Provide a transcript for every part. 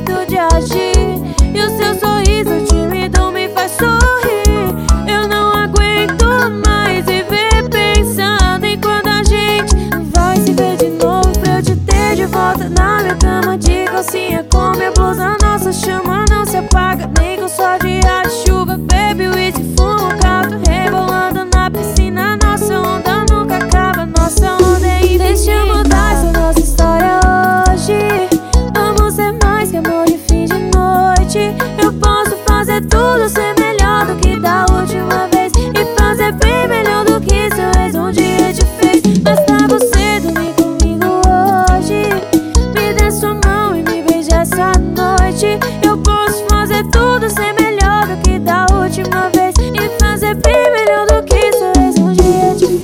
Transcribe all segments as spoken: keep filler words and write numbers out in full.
jeito de agir. E o seu sorriso tímido me faz sorrir. Eu não aguento mais viver pensando em quando a gente vai se ver de novo, pra eu te ter de volta na minha cama, de calcinha com minha blusa. Nossa chama não se apaga nem com só dia de chuva. Baby, whisky, fumo, caldo, rebolando na piscina. Nossa onda nunca acaba, nossa onda é infinita. Deixa eu mudar essa nossa história hoje. Vamos ser mais que amor de fim de noite. Eu posso fazer tudo ser melhor do que da última vez, e fazer bem melhor do que seu ex um dia te fez. Basta você dormir comigo hoje, me dê sua mão e me beije essa noite. Eu posso fazer tudo ser melhor do que da última vez, e fazer bem melhor do que seu ex um dia te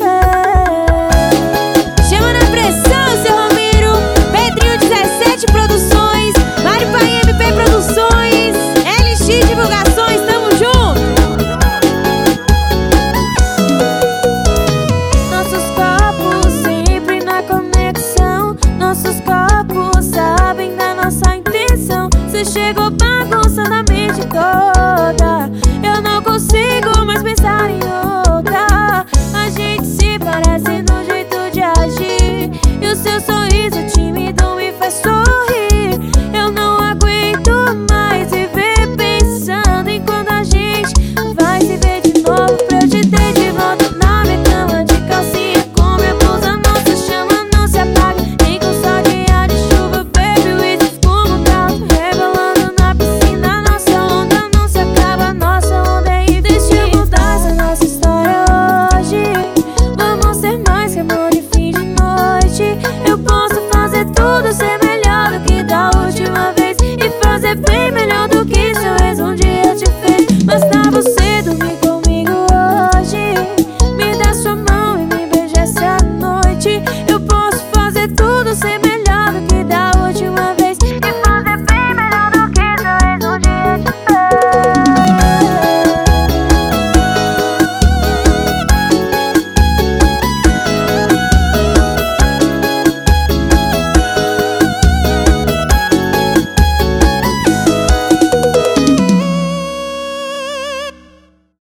fez. Chama na pressão, seu Ramiro. Pedrinho dezessete Produções, Mário Pai M P Produções, L X Divulgações, tamo junto. Nossos corpos sempre na conexão, nossos corpos sabem da nossa intenção. Você chegou bagunçando a mente toda, eu não consigo mais pensar em outra. A gente se parece no jeito de agir, e o seu sorriso tímido me faz sorrir. Eu não aguento mais viver pensando em quando a gente vai se ver de novo, pra eu te ter de volta na minha cama, de calcinha com minha blusa. Nossa chama não se apaga nem com só dia de chuva. Baby, whisky, fumo, caldo, rebolando na piscina. Nossa onda não se acaba, nossa onda é infinita. Deixa eu mudar essa nossa história hoje. Vamos ser mais que amor de fim de noite. Eu posso fazer tudo ser melhor do que da última vez, e fazer bem